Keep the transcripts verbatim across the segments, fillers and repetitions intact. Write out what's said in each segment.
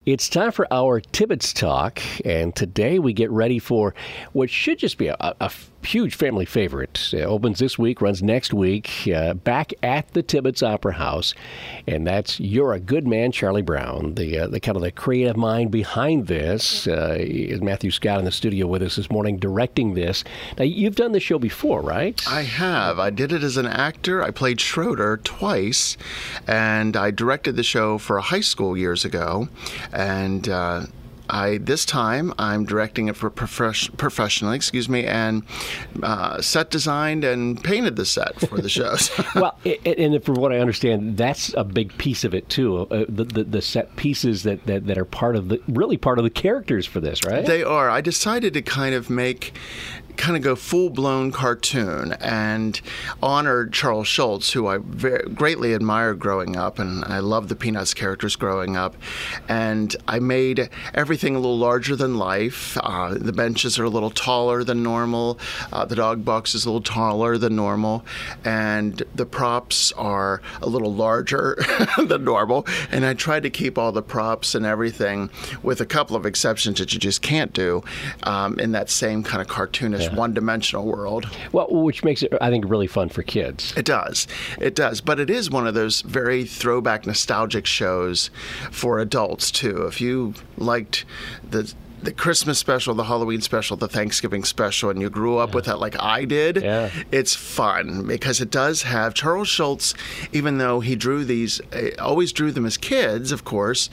It's time for our Tibbetts Talk, and today we get ready for what should just be a, a huge family favorite. It opens this week, runs next week, uh, back at the Tibbetts Opera House, and that's You're a Good Man, Charlie Brown, the uh, the kind of the creative mind behind this. Uh, is Matthew Scott in the studio with us this morning directing this. Now, you've done the show before, right? I have. I did it as an actor. I played Schroeder twice, and I directed the show for a high school years ago. And uh, I this time I'm directing it for profes- professionally, excuse me, and uh, set designed and painted the set for the shows. Well, it, it, and from what I understand, that's a big piece of it too. Uh, the, the the set pieces that, that, that are part of the really part of the characters for this, right? They are. I decided to kind of make. kind of go full-blown cartoon and honored Charles Schulz, who I very, greatly admired growing up, and I loved the Peanuts characters growing up. And I made everything a little larger than life. Uh, the benches are a little taller than normal. Uh, the dog box is a little taller than normal. And the props are a little larger than normal. And I tried to keep all the props and everything, with a couple of exceptions that you just can't do, um, in that same kind of cartoonish yeah. one-dimensional world. Well, which makes it, I think, really fun for kids. It does. It does. But it is one of those very throwback, nostalgic shows for adults, too. If you liked the the Christmas special, the Halloween special, the Thanksgiving special, and you grew up yeah. with that like I did, yeah. it's fun because it does have Charles Schulz, even though he drew these, always drew them as kids, of course,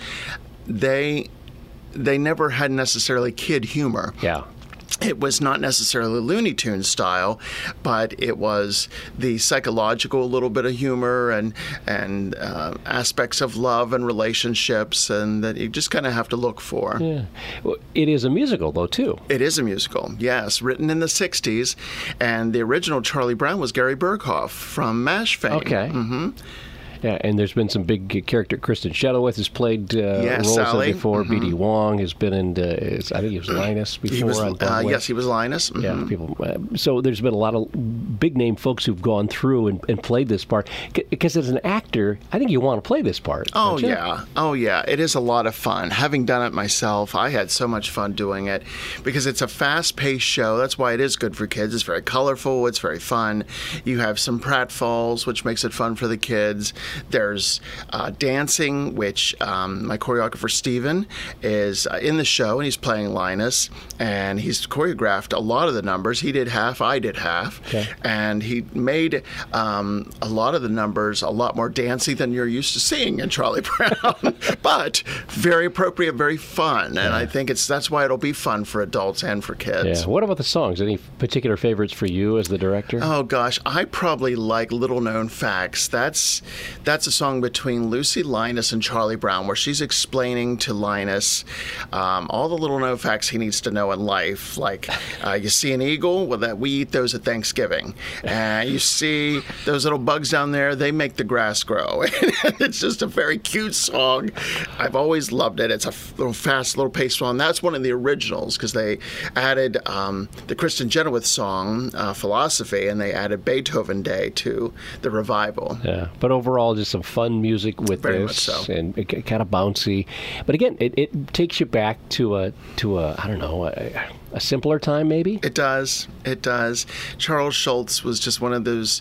they they never had necessarily kid humor. Yeah. It was not necessarily Looney Tunes style, but it was the psychological little bit of humor and and uh, aspects of love and relationships, and that you just kind of have to look for. Yeah, well, it is a musical though too. It is a musical, yes, written in the sixties, and the original Charlie Brown was Gary Berghoff from MASH fame. Okay. Mm-hmm. Yeah, and there's been some big character. Kristen Chenoweth has played uh, yeah, roles Sally. before. Mm-hmm. B D Wong has been in. Uh, I think he was Linus before. He was, on uh, yes, he was Linus. Mm-hmm. Yeah, people. Uh, so there's been a lot of big name folks who've gone through and, and played this part. Because as an actor, I think you want to play this part. Oh don't you? yeah, oh yeah. It is a lot of fun. Having done it myself, I had so much fun doing it because it's a fast-paced show. That's why it is good for kids. It's very colorful. It's very fun. You have some pratfalls, which makes it fun for the kids. There's Uh, dancing, which um, my choreographer Steven is uh, in the show, and he's playing Linus, and he's choreographed a lot of the numbers. He did half, I did half, okay. and he made um, a lot of the numbers a lot more dancey than you're used to seeing in Charlie Brown, but very appropriate, very fun, and yeah. I think it's that's why it'll be fun for adults and for kids. Yeah. What about the songs? Any particular favorites for you as the director? Oh gosh, I probably like Little Known Facts. That's that's a song between between Lucy, Linus, and Charlie Brown, where she's explaining to Linus um, all the little known facts he needs to know in life. Like, uh, you see an eagle? Well, that we eat those at Thanksgiving. And uh, you see those little bugs down there? They make the grass grow. It's just a very cute song. I've always loved it. It's a little fast, little paced song. That's one of the originals because they added um, the Kristen Chenoweth song, uh, Philosophy, and they added Beethoven Day to the revival. Yeah, but overall, just some fun music with Very this, much so. And it, kind of bouncy. But again, it, it takes you back to a to a I don't know a, a simpler time, maybe. It does. It does. Charles Schulz was just one of those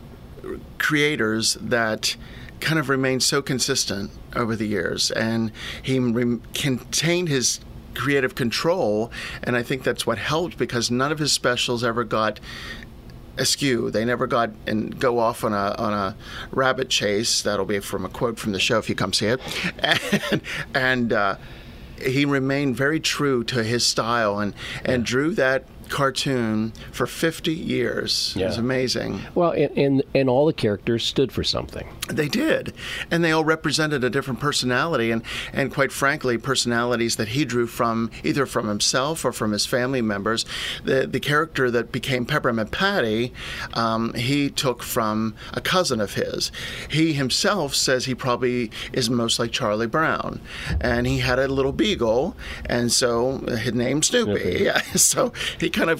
creators that kind of remained so consistent over the years, and he re- contained his creative control, and I think that's what helped because none of his specials ever got askew. They never got and go off on a on a rabbit chase. That'll be from a quote from the show if you come see it. And, and uh, he remained very true to his style and, and yeah. drew that cartoon for fifty years. Yeah. It was amazing. Well, and, and and all the characters stood for something. They did. And they all represented a different personality and, and quite frankly, personalities that he drew from either from himself or from his family members. The the character that became Peppermint Patty, um, he took from a cousin of his. He himself says he probably is most like Charlie Brown. And he had a little beagle, and so his name's Snoopy. Snoopy. Yeah. So he kind of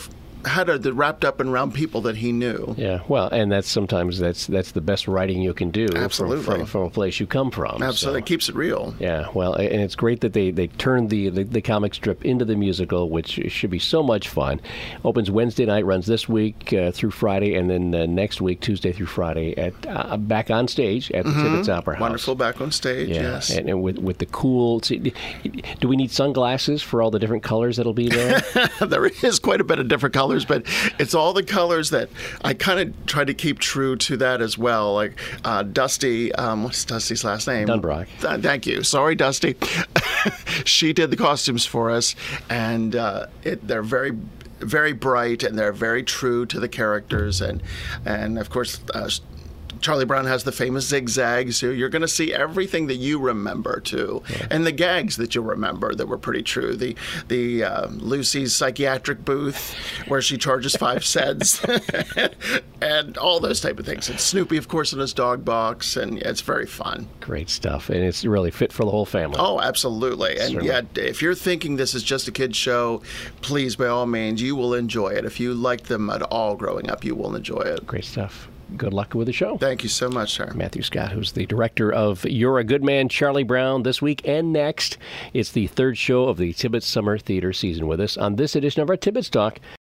had it wrapped up and around people that he knew. Yeah, well, and that's sometimes that's that's the best writing you can do. Absolutely. From, from, from a place you come from. Absolutely, So. it keeps it real. Yeah, well, and it's great that they, they turned the, the, the comic strip into the musical, which should be so much fun. Opens Wednesday night, runs this week uh, through Friday, and then uh, next week, Tuesday through Friday, at uh, back on stage at the mm-hmm. Tibbetts Opera House. Wonderful back on stage, yeah. yes. And, and with, with the cool... See, do we need sunglasses for all the different colors that'll be there? There is quite a bit of different colors, but it's all the colors that I kind of try to keep true to that as well. Like uh, Dusty, um, what's Dusty's last name? Dunbrock. Th- thank you. Sorry, Dusty. She did the costumes for us, and uh, it, they're very, very bright, and they're very true to the characters, and and of course. Uh, Charlie Brown has the famous zigzags, so you're going to see everything that you remember too, yeah. and the gags that you'll remember that were pretty true. The the uh, Lucy's psychiatric booth where she charges five cents, and all those type of things. And Snoopy, of course, in his dog box, and it's very fun. Great stuff, and it's really fit for the whole family. Oh, absolutely. And Certainly. yet, if you're thinking this is just a kid's show, please, by all means, you will enjoy it. If you liked them at all growing up, you will enjoy it. Great stuff. Good luck with the show. Thank you so much, sir. Matthew Scott, who's the director of You're a Good Man, Charlie Brown, this week and next. It's the third show of the Tibbetts Summer Theater season with us on this edition of our Tibbetts Talk.